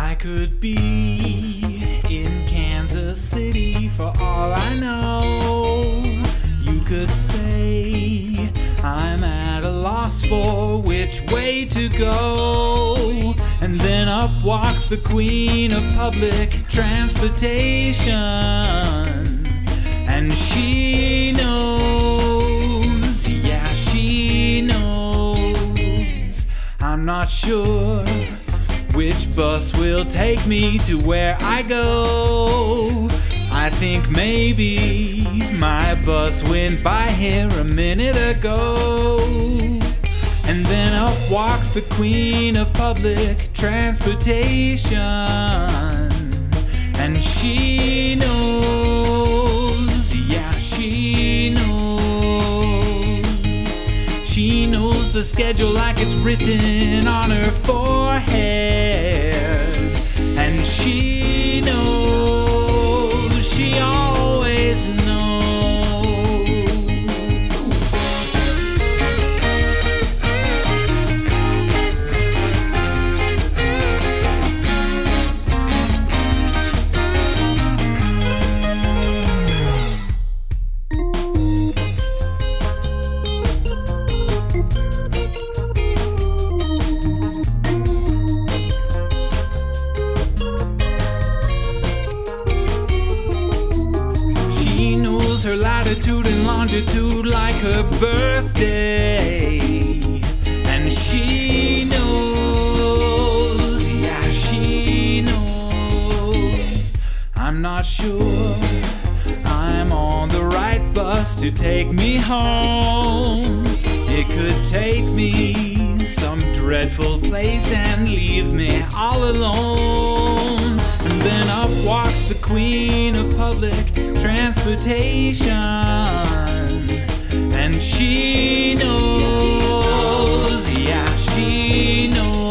I could be in Kansas City for all I know. You could say I'm at a loss for which way to go. And then up walks the queen of public transportation. And she knows, yeah, she knows. I'm not sure which bus will take me to where I go. I think maybe my bus went by here a minute ago. And then up walks the queen of public transportation. And she knows, yeah, she knows. She knows the schedule like it's written on her forehead. And she knows, she always knows. Her latitude and longitude like her birthday. And she knows, yeah, she knows. I'm not sure I'm on the right bus to take me home. It could take me some dreadful place and leave me all alone. And then up walks the queen of public transportation. And she knows, yeah, she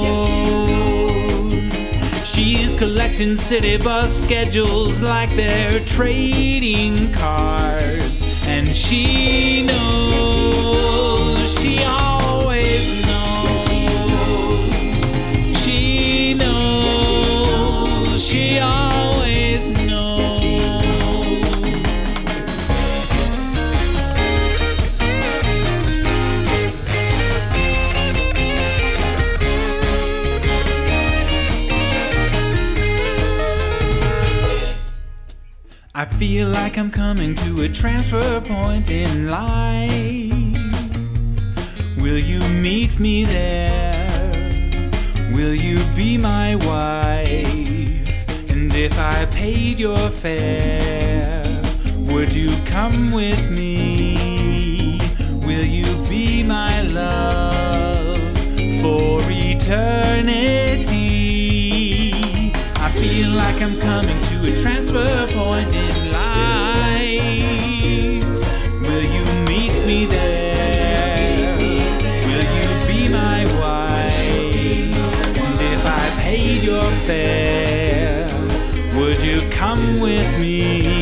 knows. She's collecting city bus schedules like they're trading cards. And she knows, she always knows. She knows, she always knows. I feel like I'm coming to a transfer point in life. Will you meet me there? Will you be my wife? And if I paid your fare, would you come with me? Will you be my love for eternity? I feel like I'm coming to a transfer point in life. Will you meet me there? Will you be my wife? And if I paid your fare, would you come with me?